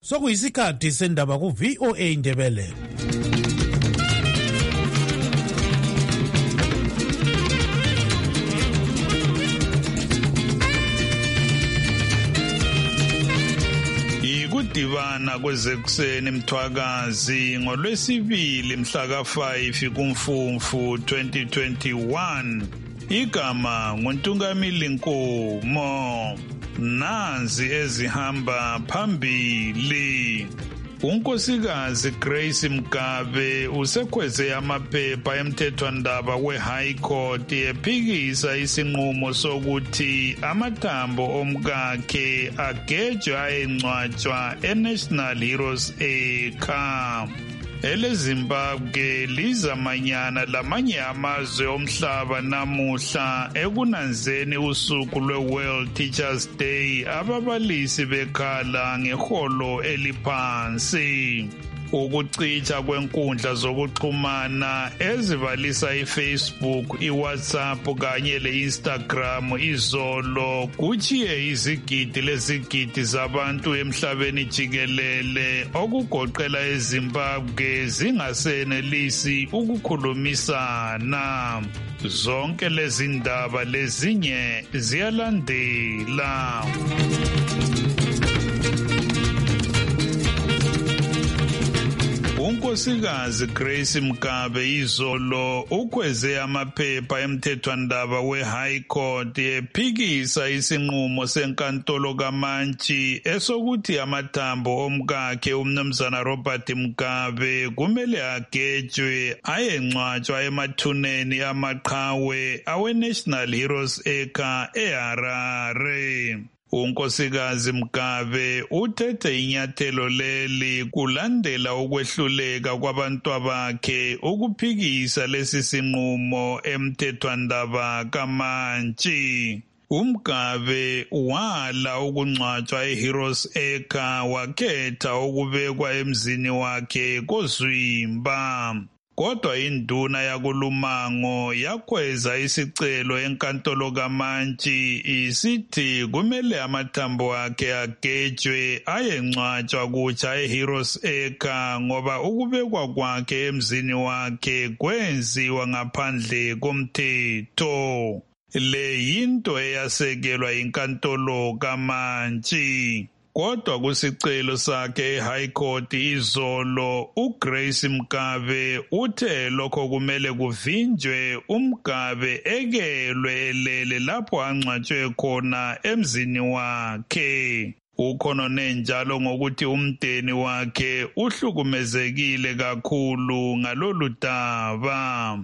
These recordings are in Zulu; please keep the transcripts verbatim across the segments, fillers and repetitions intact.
sokuyisikhathi sendaba ku-V O A Ndebele. Ikudibana kwezekuseni Mthwakazi ngolwesibili mhla ka five kuMfumfu twenty twenty-one. Igama nguNtungamili Nkomo. Nanzi ezihamba phambili. Unkosikazi Grace Mgabe usekhweze amaphepha emthethwandaba we-High Court ephikisa isinqumo sokuthi amathambo omkakhe agejwe ayengcwatshwa eNational Heroes Acre. EleZimbabwe lizamanyana lamanye amazwe omhlaba namuhla ekunanzeni usuku lwe-World Teachers Day ababalisi bekhala ngeholo eliphansi. Ukucitsha kwenkundla zokuxhumana ezibalisa iFacebook, iWhatsApp kanye leInstagram izolo kuchiye izigidi lezigidi zabantu emhlabeni jikelele okugoqela eZimbabwe zingasenelisi ukukhulumisana. Zonke lezi ndaba lezinye ziyalandela. Unkosikazi Grace Mgabe izolo ukhweze amaphepha emthethwandaba we-High Court ephikisa isinqumo senkantolo kaMantshi esokuthi amathambo omkakhe umnumzana Robert Mugabe kumele agejwe ayengcwatshwa emathuneni amaqhawe awe-National Heroes Acre eHarare. Unkosikazi Mgabe uthethe inyathelo leli kulandela ukwehluleka kwabantwabakhe ukuphikisa lesi sinqumo emthethwandaba kaMantshi. uMgabe wala ukungcwatshwa eHeroes Acre wakhetha ukubekwa emzini wakhe koZwimba. Kodwa induna yakulumango yakhweza isicelo enkantolo kaMantshi isithi kumele amathambo akhe agejwe ayengcwatshwa kutsha eHeroes Acre ngoba ukubekwa kwakhe emzini wakhe kwenziwa ngaphandle komthetho. Le yinto eyasekelwa inkantolo kaMantshi. Kodwa kusicelo sakhe eHigh Court izolo uGrace Mgabe uthe lokho kumele kuvinjwe uMgabe ekelwe elele lapho angcwatshwe khona emzini wakhe. Ukhonone njalo ngokuthi umndeni wakhe uhlukumezekile kakhulu ngalolu daba.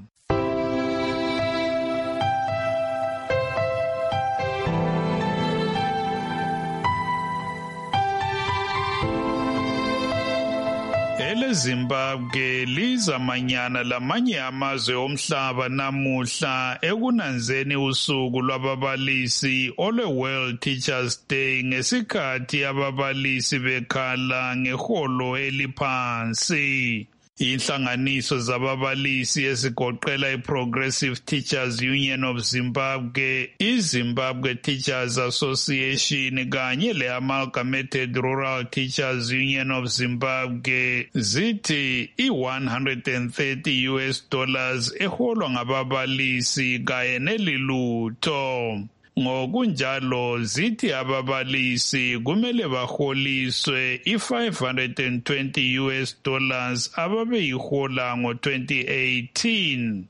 EleZimbabwe lizamanyana lamanye amazwe omhlaba namuhla ekunanzeni usuku lwababalisi olwe-World Teachers Day ngesikhathi ababalisi bekhala ngeholo eliphansi. Inhlanganiso zababalisi ezigoqela iProgressive Teachers Union of Zimbabwe, iZimbabwe Teachers Association kanye le-Amalgamated Rural Teachers Union of Zimbabwe zithi i-one hundred thirty U S dollars eholwa ngababalisi kanye nelilutho. Ngokunjalo zithi ababalisi kumele baholiswe i-five hundred twenty U S dollars ababeyihola ngo twenty eighteen.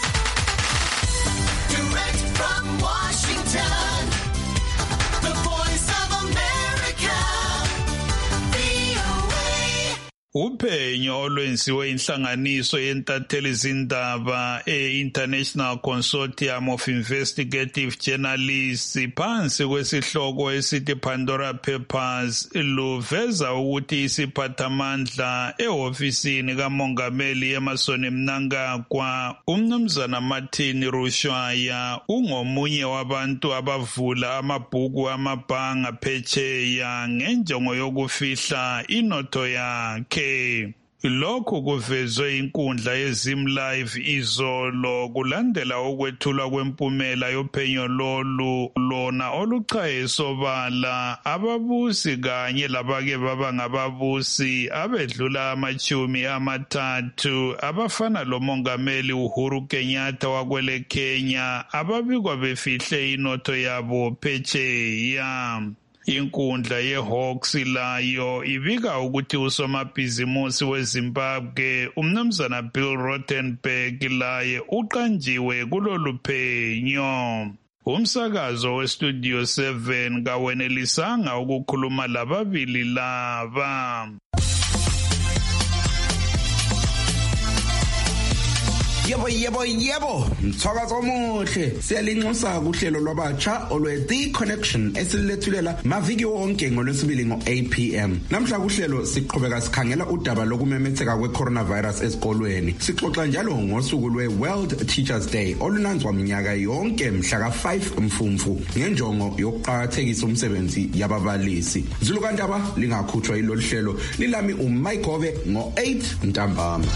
Direct from Washington, the Voice of America, V O A. Uphenyo olwenziwe inhlanganiso yentatheli zindaba e-International Consortium of Investigative Journalists phansi kwesihloko esithi Pandora Papers luveza ukuthi isiphathamandla ehofisini kamongameli Emmerson Mnangagwa umnumzana Martin Rushwaya ungomunye wabantu abavula amabhuku amabhanga phetsheya ngenjongo yokufihla inotho yakhe. Lokhu kuvezwe inkundla yeZim Live izolo kulandela ukwethulwa kwempumela yophenyo lolu lona oluchaye sobala ababusi kanye labake baba ngababusi abedlula amachumi amathathu abafana lomongameli Uhuru Kenyatta wakwele Kenya ababikwa befihle inotho yabo phetsheya. Inkundla yeHawks layo ibika ukuthi usomabhizimusi weZimbabwe umnumzana Bill Rothenberg laye uqanjiwe kulolu phenyo. Umsakazo weStudio seven kawenelisanga ukukhuluma lababili laba. Yebo yebo yebo mthakazo omuhle siyalinxusa kuhlelo lwabatsha olwe The Connection esilethulela maviki wonke ngolwesibili ngo eight p m namhla kuhlelo siqhubeka sikhangela udaba lokumemetheka kwe-coronavirus esikolweni sixoxa njalo ngosuku lwe-World Teachers Day olunanzwa minyaka yonke mhla ka five Mfumfu ngenjongo yokuqhakathekisa umsebenzi yababalisi. Zulukandaba lingakhutshwa ilolu hlelo lilami uMayikhove ngo eight ntambama.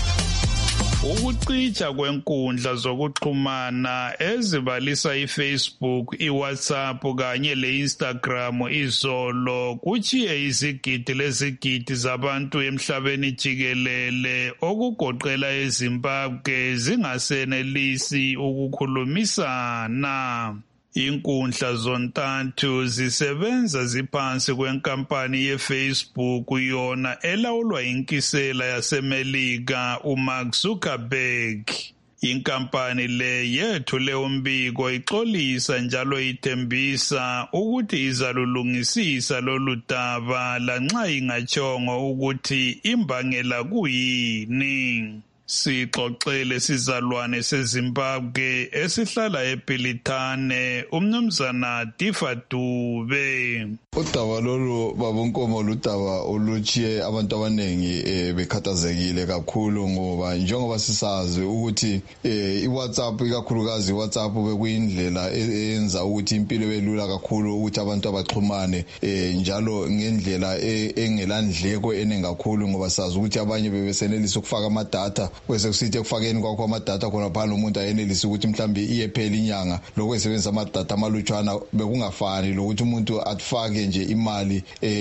Ukucitsha kwenkundla zokuxhumana ezibalisa iFacebook, iWhatsApp kanye leInstagram izolo kuchiye izigidi lezigidi zabantu emhlabeni jikelele okugoqela eZimbabwe zingasenelisi ukukhulumisana. Inkundla zontathu zisebenza ziphansi kwenkampani yeFacebook yona elawulwa inkisela yaseMelika uMark Zuckerberg. Inkampani le yethule umbiko ixolisa njalo ithembisa ukuthi izalulungisisa lolu daba lanxa ingachongo ukuthi imbangela kuyini. Sixoxele sizalwane seZimbabwe esihlala eBilitane umnumzana Tifa Dube. Udaba lolu babonkomo ludaba oluchiye abantu abanengi bekhathazekile kakhulu ngoba njengoba sisazi ukuthi iWhatsApp ikakhulukazi iWhatsApp bekuyindlela eyenza ukuthi impilo belula kakhulu ukuthi abantu abaxhumane njalo ngendlela engelandleko enengakhulu ngoba sazi ukuthi abanye bebesenelisa ukufaka ama data kwese kusithi ekufakeni kwakho ama data khona phana umuntu ayenelisa ukuthi mhlambe iyephela inyanga lokho esebenzisa ama data amalutshwana bekungafani lokuthi umuntu atfake nje imali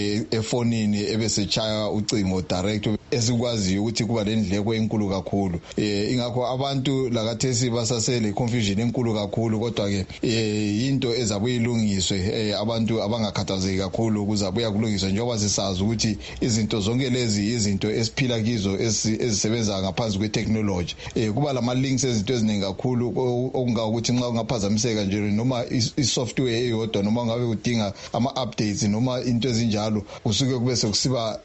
efonini ebese chaya ucingo direct esikwaziyo ukuthi kuba lendleko enkulu kakhulu. Ingakho abantu lakathesi basasele confusion enkulu kakhulu kodwa ke into ezabuye ilungiswe abantu abangakhathazeki kakhulu ukuzabuya kulungiswa njengoba sisazi ukuthi izinto zonke lezi izinto esiphila kizo ezisebenza ngaphansi kwe-technology kuba lama links ezinto eziningi kakhulu okungakuthi nxa ungaphazamiseka nje noma isoftware eyodwa noma ngabe udinga ama updates noma into ezinjalo usuke kube sekusiba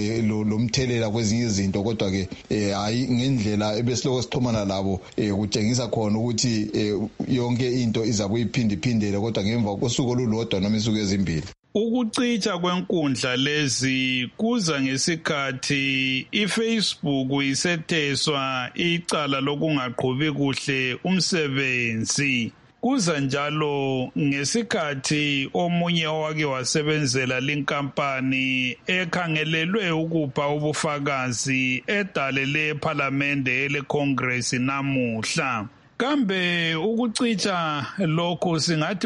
lo mthelela kwezinye izinto kodwa ke hayi ngendlela ebesiloko sixhumana labo kutshengisa khona ukuthi yonke into izabuye iphinde iphindele kodwa ngemva kosuku olulodwa noma isuku ezimbili. Ukucitsha kwenkundla lezi kuza ngesikhathi iFacebook isetheswa icala lokungaqhubi kuhle umsebenzi. Kuza njalo ngesikhathi omunye owake wasebenzela linkampani ekhangelelwe ukupha ubufakazi edalele eParliamente eleCongress namuhla. Kambe ukucitsha lokho singathi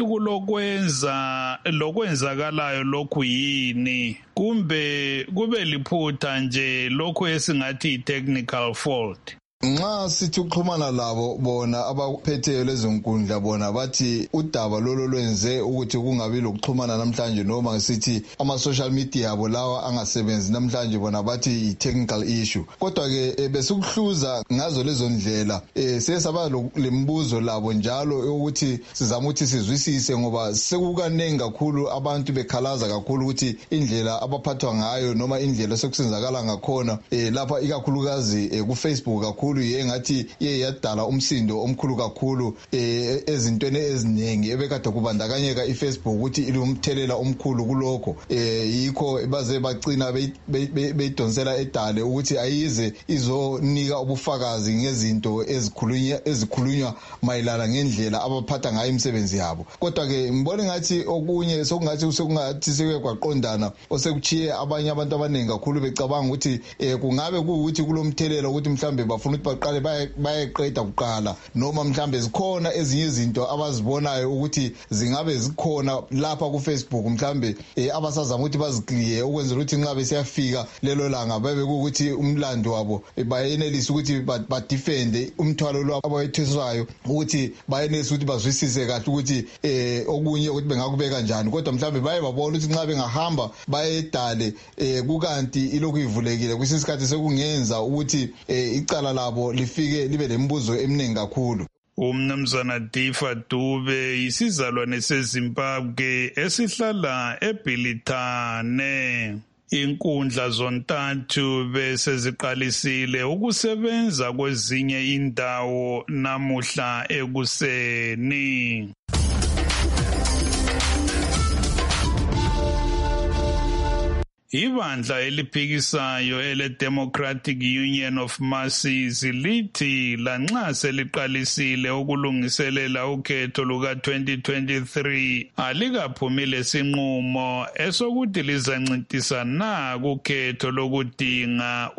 kulokwenza lokwenzakalayo lokhu yini kumbe kube liphutha nje lokho esingathi i-technical fault? Nxa sithi ukuxhumana labo bona abaphetheyo lezinkundla bona bathi udaba lolo lwenze ukuthi kungabi lokuxhumana namhlanje noma ngisithi ama social media abo lawa angasebenzi namhlanje bona bathi i-technical issue. Kodwa ke besikuhluza ngazo lezo ndlela sesaba lembuzo labo njalo ukuthi sizama ukuthi sizwisise ngoba sekukanengi kakhulu abantu bekhalaza kakhulu ukuthi indlela abaphathwa ngayo noma indlela sekusenzakala ngakhona lapha ikakhulukazi ku Facebook kakhulu kakhulu yengathi iye yadala umsindo omkhulu kakhulu eh ezintweni eziningi ebekade kubandakanyeka iFacebook ukuthi ilumthelela omkhulu kulokho eh yikho baze bagcina beyidonsela edale ukuthi ayize izonika ubufakazi ngezinto ezikhulunywa ezikhulunywa mayelana ngendlela abaphatha ngayo imisebenzi yabo. Kodwa ke ngibona ngathi okunye sokungathi sokungathi sike kwaqondana osekuchiye abanye abantu abaningi kakhulu becabanga ukuthi eh kungabe kuukuthi kulomthelela ukuthi mhlambe bafuna ukuthi baqale bayeqeda kuqala noma mhlambe zikhona ezinye izinto abazibonayo ukuthi zingabe zikhona lapha ku Facebook mhlambe abasazama ukuthi bazikliye ukwenzela ukuthi nxa besiyafika lelo langa babe ukuthi umlando wabo bayenelisa ukuthi ba defend umthwalo lo abayetheswayo ukuthi bayenelisa ukuthi bazwisise kahle ukuthi eh okunye ukuthi bengakubeka kanjani. Kodwa mhlambe baye babona ukuthi nxa bengahamba bayedale eh kukanti ilokhu ivulekile kwisikhathi sekungenza ukuthi icala labo lifike libe lembuzo eminingi kakhulu. Umnumzana Difa Dube isizalwane seZimbabwe esihlala eBilitane. Inkundla zontathu bese ziqalisile ukusebenza kwezinye indawo namuhla ekuseni. Ibandla eliphikisayo ele Democratic Union of Masses lithi lanxa seliqalisile ukulungiselela ukhetho luka twenty twenty-three alikaphumile sinqumo esokuthi lizancintisana kukhetho lokudinga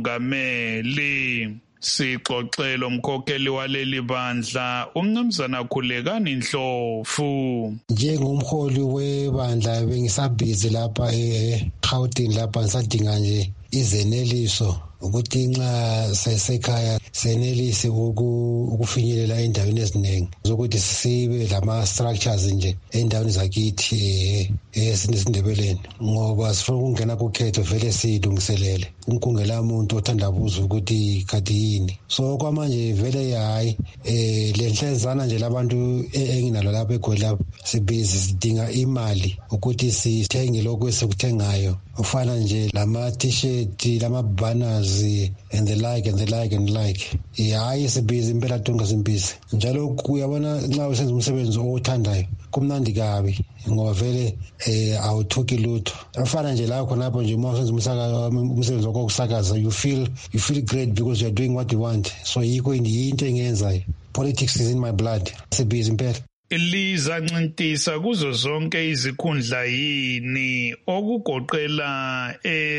umongameli. Sixoxelo umkhokheli waleli bandla umnumzana Khulekani Ndlovu. Njengomholi webandla bengisabhizi lapha eGauteng lapha ngisadinga nje izeneliso ukuthi nxa sesekhaya senelise ukufinyelela endaweni eziningi zokuthi sibe lama structures nje endaweni zakithi esiNdebeleni ngoba sifuna ukungena kukhetho vele silungiselele unkungela umuntu othanda buza ukuthi kade yini. So kwamanje vele hayi eh lenhlezana nje labantu enginalo lapha eGoli lapha sibizi sidinga imali ukuthi sithenge lokho esikuthengayo ufana nje lama t-shirt lama banners and the like and the like and the like. Hayi sibizi impela tonga simbizi njalo kuyabona nxa usenza umsebenzi othandayo kumnandi kabi ngoba vele eh awuthoki lutho afana nje la khona lapho nje uma usenza umsaka umsebenzi wakho kusakaza you feel you feel great because you are doing what you want. So yikho into engenzayo. Politics is in my blood. Sibizi impela. Lizancintisa kuzo zonke izikhundla yini okugoqela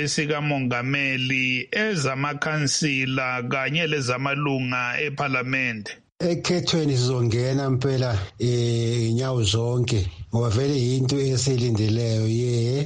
esikamongameli ezamakhansila kanye lezamalunga eParliament. Ekhethweni sizongena impela eh inyawo zonke ngoba vele into esilindeleyo ye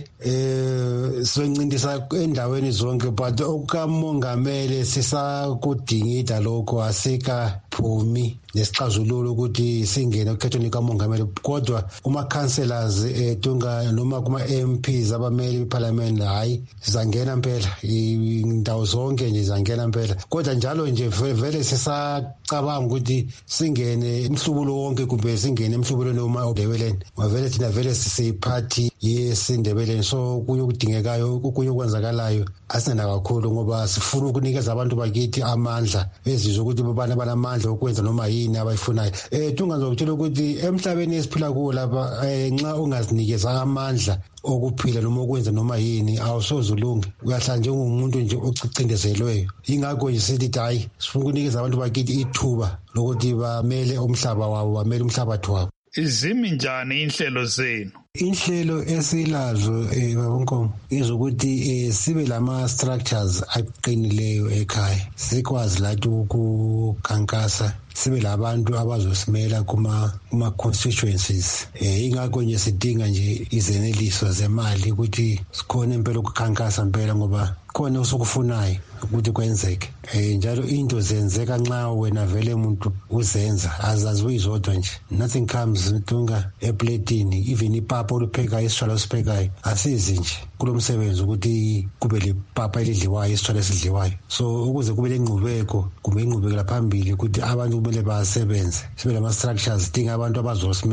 eh sizoncindisa endaweni zonke but okamongameli sisakudingida lokho asika phumi nesixazululo ukuthi singene ekhethweni kamongameli kodwa kuma councillors etunga noma kuma M Ps abameli beParliament hayi sizangena impela indawo zonke nje zangena impela kodwa njalo nje vele sisacabanga ukuthi singene emhlubulo wonke kumbe singene emhlubulo noma oDebeleni vele thina vele sisiphathi yesindebeleni so kuyokudingekayo kuyokwenzakalayo asina kakhulu ngoba sifuna ukunikeza abantu bakithi amandla bezizwe ukuthi bobana banamandla okwenza noma yini abayifunayo. Eh tungazokutshela ukuthi emhlabeni esiphila kuwo lapha nxa ungazinikeza amandla okuphila noma okwenza noma yini awusozulunga uyahlala njengomuntu nje ocindezelweyo. Ingakho nje sithi hayi sifuna ukunikeza abantu bakithi ithuba lokuthi bamele umhlaba wabo bamele umhlabathi wabo. Izimi njani inhlelo zenu? Inhlelo esilazo eh babonkomo izokuthi eh sibe lama structures aqinileyo ekhaya sikwazi lathi ukukhankasa sibe labantu abazosimela kuma kuma constituencies eh ingakho nje sidinga nje izeneliso zemali ukuthi sikhona impela ukukhankasa impela ngoba khona usukufunayo ukuthi kwenzeke eh njalo into zenzeka nxa wena vele umuntu uzenza azaziwe izodwa nje nothing comes ntunga eplatini even ipapa olupheka isitshwala esiphekayo asizi nje kulomsebenzi ukuthi kube lepapa elidliwayo isitshwala esidliwayo. So ukuze kube lenqubeko kumbe inqubekela phambili ukuthi abantu kumele basebenze sibe lama structures dinga abantu abazosimela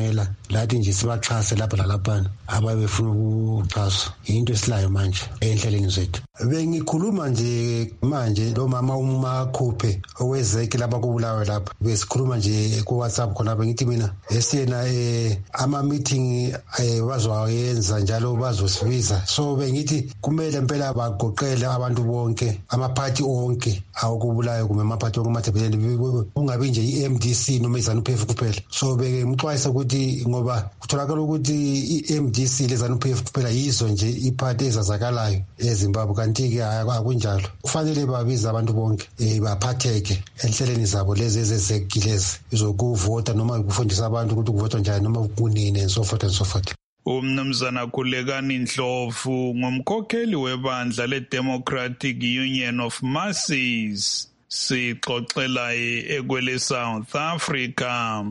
lathi nje sibaxhase lapha lalaphana ababefuna ukuxhaswa into esilayo manje enhlelweni zethu. Bengikhuluma nje manje lo mama uMakhuphe owezeke lapha kubulawe lapha besikhuluma nje ku WhatsApp khona bengithi mina esiyena eh ama meeting eh bazoyenza njalo bazosibiza, so bengithi kumele impela bagoqele abantu bonke amaphathi onke awukubulayo kumbe amaphathi onke amathebeleni ungabi nje i-M D C noma iZANU-P F kuphela. So bengimxwayisa ukuthi ngoba kutholakala ukuthi i-M D C leZANU-P F kuphela yizo nje iphathi ezazakalayo eZimbabwe, kanti-ke akunjalo. Kufanele babize abantu bonke um baphatheke enhleleni zabo lezi ezezekilezi zokuvota noma kufundisa abantu ukuthi kuvotwa njani noma kunini and so forth and so forth. Umnumzana Khulekani Ndlovu ngumkhokheli webandla le-Democratic Union of Masses sixoxela ekwele South Africa.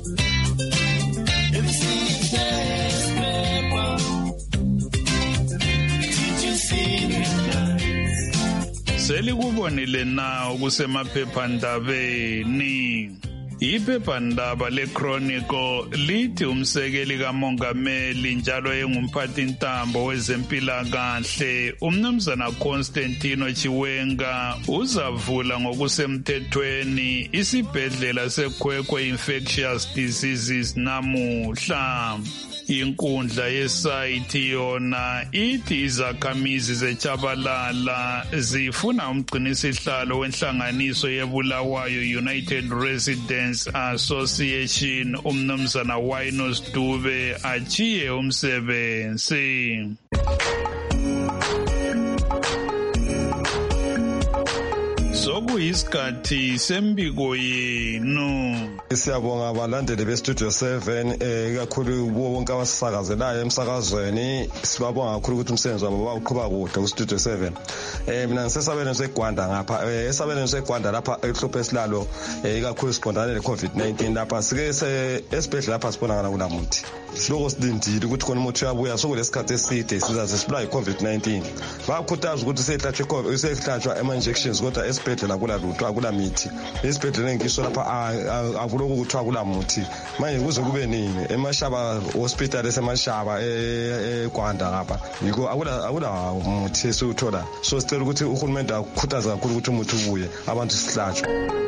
Selikubonile na kusemaphephandabeni. Iphephandaba le-Chronicle lithi umsekeli kamongameli njalo engumphathintambo wezempilakahle umnumzana Constantino Chiwenga uzavula ngokusemthethweni isibhedlela seKwekwe Infectious Diseases namuhla. Inkundla yesayithi yona ithi izakhamizi zeChabalala zifuna umgcinisihlalo wenhlanganiso yebulawayo United Residents Association umnumzana Wynos Dube achiye umsebenzi. Sokuyisikhathi sembiko yenu. Siyabonga abalandeli bestudio seven eh kakhulu wonke abasakazelayo emsakazweni. Sibabonga kakhulu ukuthi umsebenzi wabo bawuqhubeka kude ku studio seven. Eh mina ngisesabelweni seGwanda ngapha eh esabelweni seGwanda lapha ehluphe esilalo eh kakhulu siqondane le COVID nineteen lapha sike esibhedlela lapha sibonakala kunamuthi. Siloko silindile ukuthi khona umuthi uyabuya sokulesikhathi eside sizaze sibulawe iCovid nineteen. Bakhuthaza ukuthi sehlatshwe iCovid sehlatshwa ama injections kodwa esibhedlela kula lutho akula mithi. Esibhedlela ngisho lapha akuloku kuthiwa kula muthi. Manje kuze kube nini eMashaba hospital eseMashaba eGwanda lapha. Yiko akula akula muthi esiwuthola. So sicela ukuthi uhulumende akukhuthaza kakhulu ukuthi umuthi ubuye abantu sihlatshwe.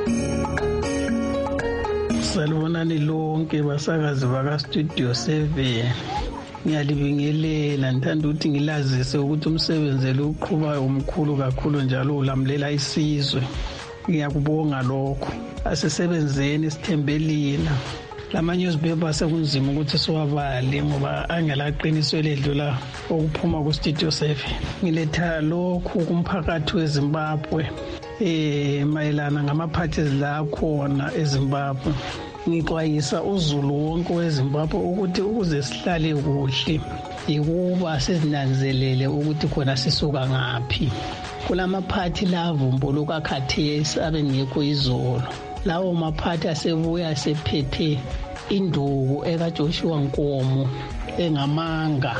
Salibonani lonke basakazi baka Studio seven. Ngiyalibingelela ngithanda ukuthi ngilazise ukuthi umsebenzi lo uqhubeka umkhulu kakhulu njalo ulamulela isizwe. Ngiyakubonga lokho. Asisebenzeni sithembelina. Lama newspaper sekunzima ukuthi siwabale ngoba angelaqiniso eledlula okuphuma ku Studio seven. Ngiletha lokhu kumphakathi weZimbabwe eh mayelana ngamaphathis la khona eZimbabwe. Ngixwayisa uzulu wonke weZimbabwe ukuthi ukuze sihlale kuhle ikuba sizinanzelele ukuthi khona sisuka ngaphi. Kulamaphathi lavumbuluka khathesi abengekho izolo. Lawo maphathi asebuya sephethe induku ekaJoshua Nkomo engamanga.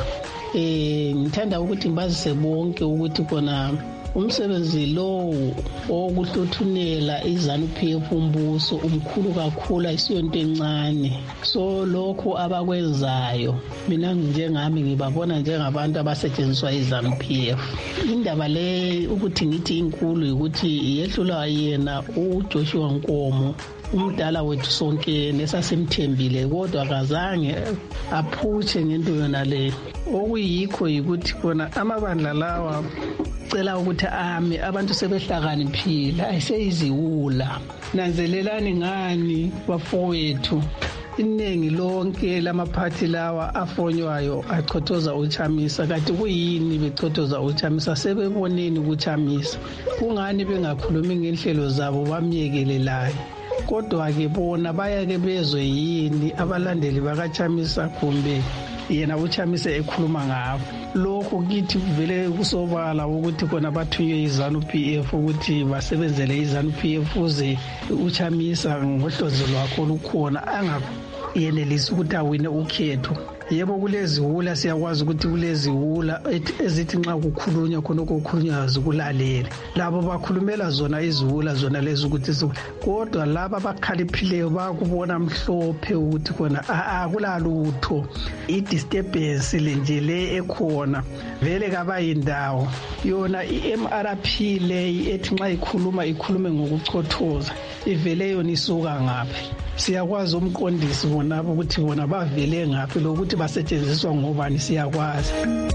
Eh ngithanda ukuthi ngibazise bonke ukuthi khona umsebenzi lo okuhluthunela iZANU-P F umbuso umkhulu kakhulu ayisiyonto encane. So lokho abakwenzayo mina njengami ngibabona njengabantu abasetshenziswa iZANU-P F. Indaba le ukuthi ngithi inkulu ukuthi yehlula yena uJoshua Nkomo umdala wethu sonke nesasemthembile kodwa akazange aphutshe ngento yona le. Okuyikho ukuthi khona amabandla lawa cela ukuthi ame abantu sebehlakaniphila ayiseyiziwula. Nanzelelani ngani bafowethu iningi lonke lamaphathi lawa afonywayo achothoza uChamisa kanti kuyini bechothoza uChamisa sebeboneni uChamisa kungani bengakhulumi ngenhlelo zabo bamyekelelayo. Kodwa ke bona bayake bezwe yini abalandeli bakaChamisa kumbe yena uChamisa ekhuluma ngabo. Lokho kithi kuvele kusobala ukuthi khona bathunywe iZANU-P F ukuthi basebenzele iZANU-P F uze uChamisa ngohlozo lwakho lukhona angayenelisi ukuthi awine ukhetho. yebo kuleziwula siyakwazi ukuthi kuleziwula ezithi nxa kukhulunywa khonokho kukhulunywa zikulalele labo bakhulumela zona iziwula zona lezi ukuthi kodwa laba abakhaliphileyo bakubona mhlophe ukuthi khona akulalutho i-disturbance le nje le ekhona vele kabayindawo yona i-M R P leyi ethi nxa ikhuluma ikhulume ngokuchothoza ivele yona isuka ngaphi siyakwazi umqondisi bonabo ukuthi bona bavele ngaphi lokuthi basetshenziswa ngobani siyakwazi.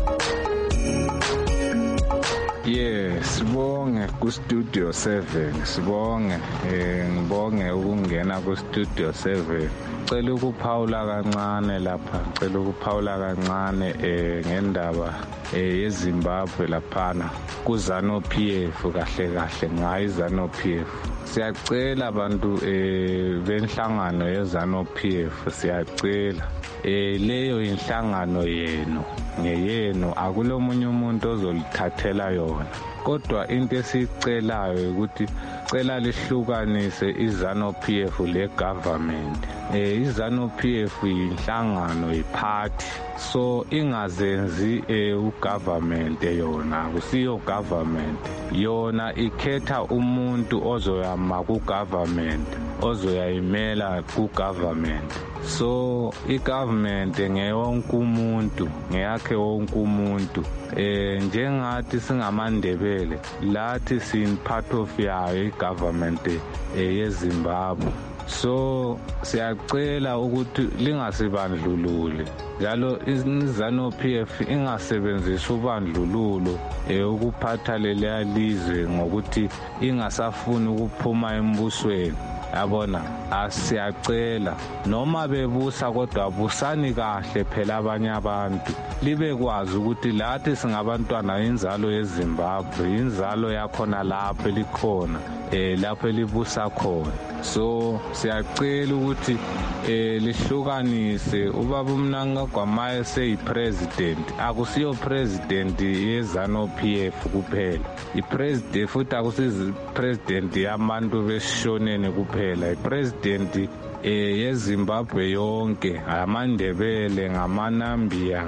Yes, sibonge ku Studio seven, sibonge eh ngibonge ukungena ku Studio seven. Cela ukuphawula kancane lapha, cela ukuphawula kancane eh ngendaba eh yeZimbabwe laphana ku ZANU-P F kahle kahle ngayi ZANU-P F. Siyacela abantu eh benhlangano yeZANU-P F siyacela eh leyo inhlangano yenu ngeyenu akulomunye umuntu ozolithathela yona kodwa into esicelayo ukuthi cela lihlukanise iZANU-P F le government eh iZANU-P F inhlangano iparty so ingazenzi eh ugovernment yona akusiyo government yona ikhetha umuntu ozoyama ku government ozoyayimela ku government so i-government ngeyonke umuntu ngeyakhe wonke umuntu eh njengathi singamandebele lathi sin part of yayo i-government eh yeZimbabwe so siyacela ukuthi lingasibandlulule njalo iZANU-P F ingasebenzisa ubandlululo eh ukuphatha leli lizwe ngokuthi ingasafuni ukuphuma embusweni yabona asiyacela noma bebusa kodwa busani kahle phela abanye abantu libe kwazi ukuthi lathi singabantwana inzalo yeZimbabwe inzalo yakhona lapho likhona eh lapho libusa khona so siyacela ukuthi eh lihlukanise ubaba uMnanga Gwamaye seyipresident akusiyo president yeZANU-P F kuphela ipresident futhi akusizi president yabantu besishonene kuphela ipresident eh yeZimbabwe yonke amandebele ngamanambia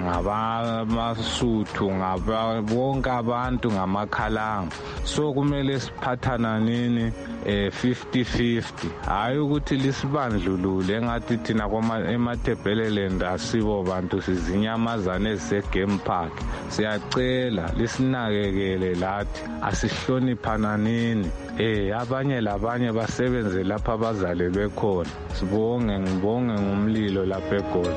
ngabamasuthu ngaba bonke abantu ngamakhalanga so kumele siphathana nini eh fifty fifty hayi ukuthi lisibandlulule engathi thina kwama eMathebeleland asibo bantu sizinyamazana ezisegame park siyacela lisinakekele lathi asihloniphana nini eh abanye labanye basebenze lapha abazalelwe khona sibonge ngibonge ngumlilo lapha eGoli.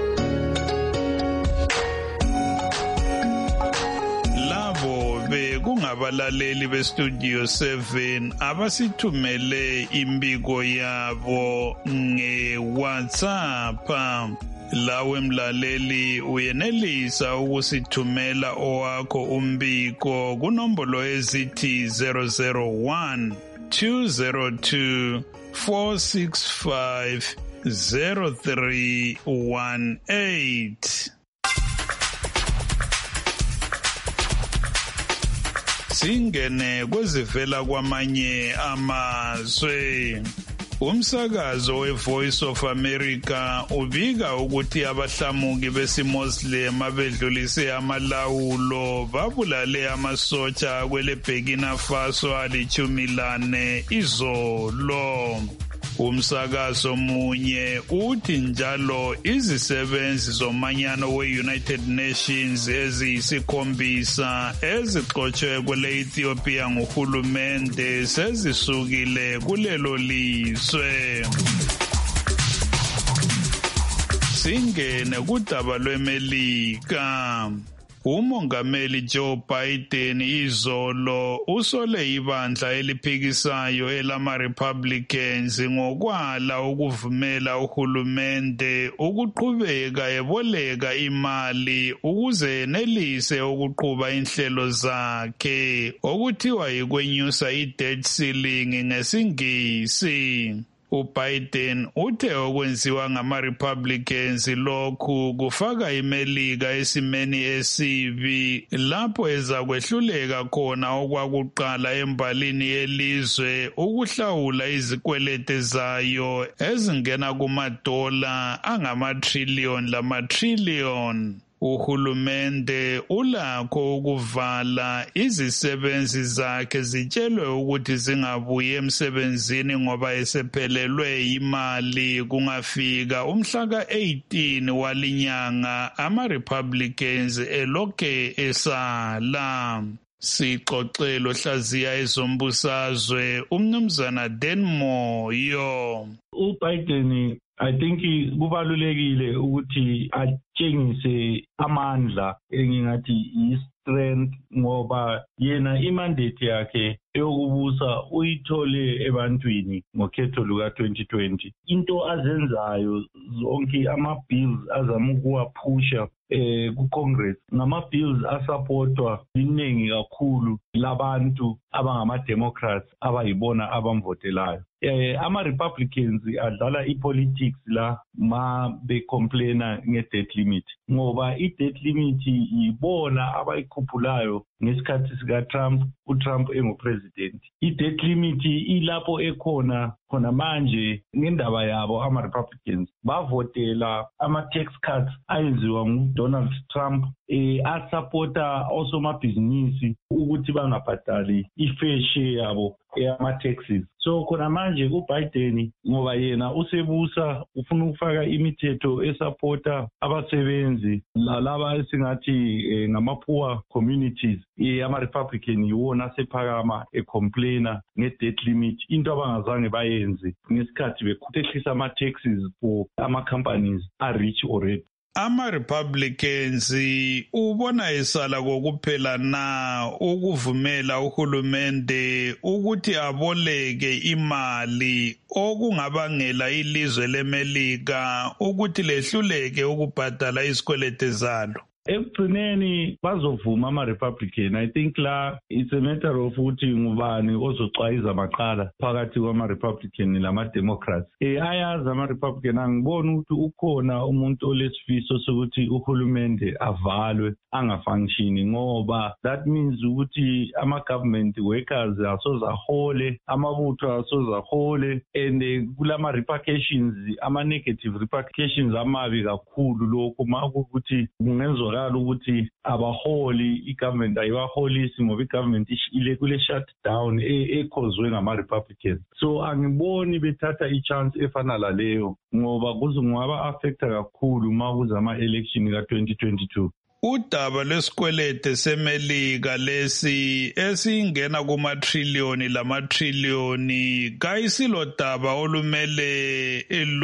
Kungabalaleli beStudio seven abasithumele imbiko yabo ngeWhatsApp lawe mlaleli uyenelisa ukusithumela owakho umbiko kunombolo ezithi zero zero one two zero two four six five zero three one eight. Singene kwezivela kwamanye amazwe. Umsakazo weVoice of America ubika ukuthi abahlamuki besiMuslim abedlulise amalawulo babulale amasotsha kwele Burkina Faso alichumi lane izolo. Umsakazo munye uthi njalo izisebenzi zomanyano we-United Nations eziyisikhombisa ezixotshwe kwele Ethiopia nguhulumende sezisukile kulelo lizwe. Singene kudaba lweMelika. Umongameli Joe Biden izolo usole ibandla eliphikisayo elama-Republicans ngokwala ukuvumela uhulumende ukuqhubeka eboleka imali ukuze enelise ukuqhuba inhlelo zakhe okuthiwa yikwenyusa i-debt ceiling ngesingisi. uBiden uthe okwenziwa ngama-Republicans lokhu kufaka iMelika esimeni esibi lapho ezakwehluleka khona okwakuqala embalini yelizwe ukuhlawula izikwelete zayo ezingena kumadola angama-trillion lama-trillion. Uhulumende ulakho ukuvala izisebenzi zakhe zitshelwe ukuthi zingabuyi emsebenzini ngoba esephelelwe imali kungafika umhla ka-eighteen walinyanga ama-Republicans elokhe esala. Sixoxelo hlaziya ezombusazwe umnumzana Dan Moyo. uBiden I think kubalulekile ukuthi atshengise amandla engingathi i-strength ngoba yena imandate yakhe yokubusa uyithole ebantwini ngokhetho luka twenty twenty. Into azenzayo zonke ama-bills azama ukuwaphusha eh ku-Congress ngama-bills asupportwa iningi kakhulu labantu abangama-Democrats abayibona abamvotelayo. Eh ama-Republicans adlala i-politics la ma becomplaina nge-debt limit ngoba i-debt limit yibona abayikhuphulayo ngesikhathi sika-Trump, uTrump engupresident. I-debt limit ilapho ekhona khona manje ngendaba yabo ama-Republicans bavotela ama-tax cuts ayenziwa nguDonald Trump eh asupporta osomabhizinisi ukuthi bangabhadali i-fair share yabo eyama-taxes. So khona manje uBiden ngoba yena usebusa ufuna ukufaka imithetho esupporta abasebenzi laba esingathi eh, ngama-poor communities eh, ama-Republican yiwona sephakama ecomplaina nge-debt limit into abangazange bayenze ngesikhathi bekhutehlisa ama-taxes for ama-companies are-rich already. Ama-Republicans ubona esala kokuphela na ukuvumela uhulumende ukuthi aboleke imali okungabangela ilizwe leMelika ukuthi lehluleke ukubhadala izikwelete zalo. Ekugcineni bazovuma ama-Republican. I think la it's a matter of ukuthi ngubani ozocwayiza amaqala phakathi kwama-Republican lama-Democrats. Eh ayazi ama-Republican angiboni ukuthi ukhona umuntu olesifiso sokuthi uhulumende avalwe angafunctioni ngoba that means ukuthi ama-government workers asozahole, amabutho asozahole and kulama repercussions, ama-negative repercussions amabi kakhulu lokho makuthi kungenzwa ukuthi abaholi i-government ayibaholisi ngoba i-government ile kule shutdown ekhozwe ngama-Republicans. So angiboni bethatha i-chance efana laleyo ngoba kuzongaba affecta kakhulu makuza ama-election ka twenty twenty-two. Udaba lwesikwelete seMelika lesi esingena kuma-trillion lama-trillion kayisilo daba olumele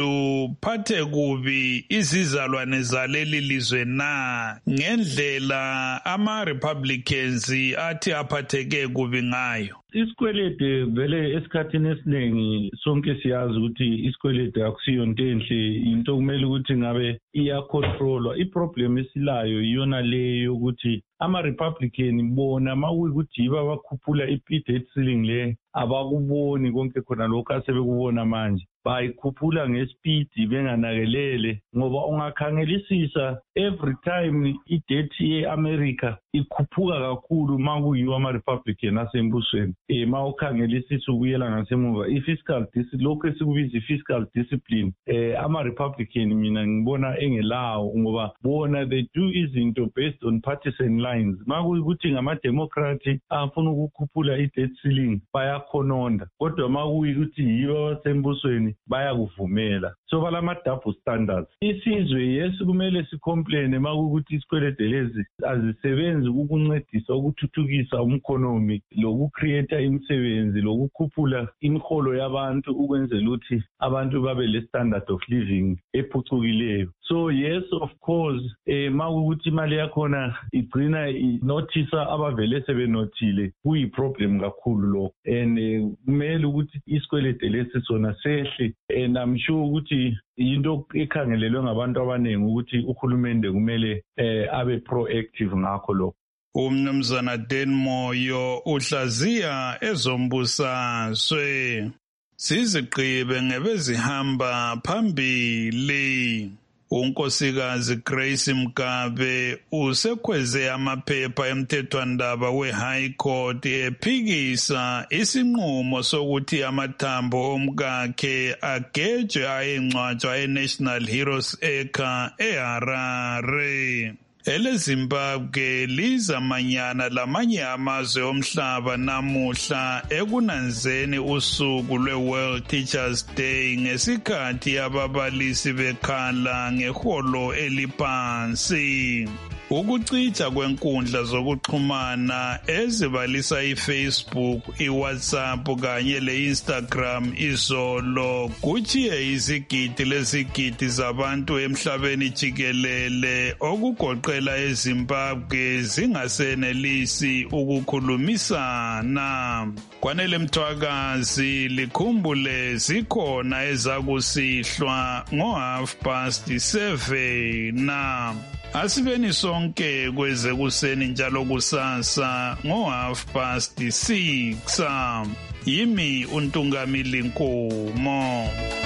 luphathe kubi izizalwane zaleli lizwe na ngendlela ama-Republicans athi aphatheke kubi ngayo. Isikwelete vele esikhathini esiningi sonke siyazi ukuthi isikwelete akusiyo into enhle, into kumele ukuthi ngabe iyacontrolwa. I-problem esilayo iyona leyo ukuthi ama-Republican bona mawuyikuthi yiba bakhuphula i-debt ceiling le abakuboni konke khona lokho asebekubona manje bayikhuphula ngespeed benganakelele ngoba ungakhangelisisa every time i-debt ye-America ikhuphuka kakhulu makuyiwa ama-Republican asembusweni. Eh mawukhangelisisa ukuyela ngasemuva i-fiscal discipline lokho esikubiza i-fiscal discipline eh ama-Republican mina ngibona engelawo ngoba bona they do izinto based on partisan lines. Makuyikuthi ngama-Democrat afuna ukukhuphula i-debt ceiling bayakhononda kodwa makuyikuthi yiwa wasembusweni bayakuvumela. So balama double standards. Isizwe yes kumele sicomplain makuyikuthi isikwelede lezi azisebenzi ukuncedisa ukuthuthukisa umkhonomi lokucreate imisebenzi lokukhuphula imiholo yabantu ukwenzela ukuthi abantu babe le standard of living ephucukileyo. So yes of course eh makuyikuthi imali yakhona igcina inothisa abavele sebenothile kuyi problem kakhulu lo and kumele ukuthi isikwelede lesi sona sehle and I'm sure ukuthi into ekhangelelwe ngabantu abaningi ukuthi uhulumende kumele eh abe proactive ngakho lo. Umnumzana Dan Moyo uhlaziya ezombusazwe. sizigqibe ngebezihamba phambili. Unkosikazi Grace Mgabe usekhweze amaphepha emthethwandaba we-High Court ephikisa isinqumo sokuthi amathambo omkakhe agejwe ayengcwatshwa e-National Heroes Acre eHarare. EleZimbabwe lizamanyana lamanye amazwe omhlaba namuhla ekunanzeni usuku lwe-World Teachers Day ngesikhathi ababalisi bekhala ngeholo eliphansi. Ukucija kwenkundla zokuxhumana ezibalisa iFacebook, iWhatsApp kanye leInstagram izolo kuchiye izigidi lezigidi zabantu emhlabeni jikelele okugoqela eZimbabwe zingasenelisi ukukhulumisana. Kwanele Mthwakazi likhumbule zikhona ezakusihlwa ngo half past seven na. Asibeni sonke kweze kuseni njalo kusasa ngo half past six. Yimi uNtungamili Nkomo.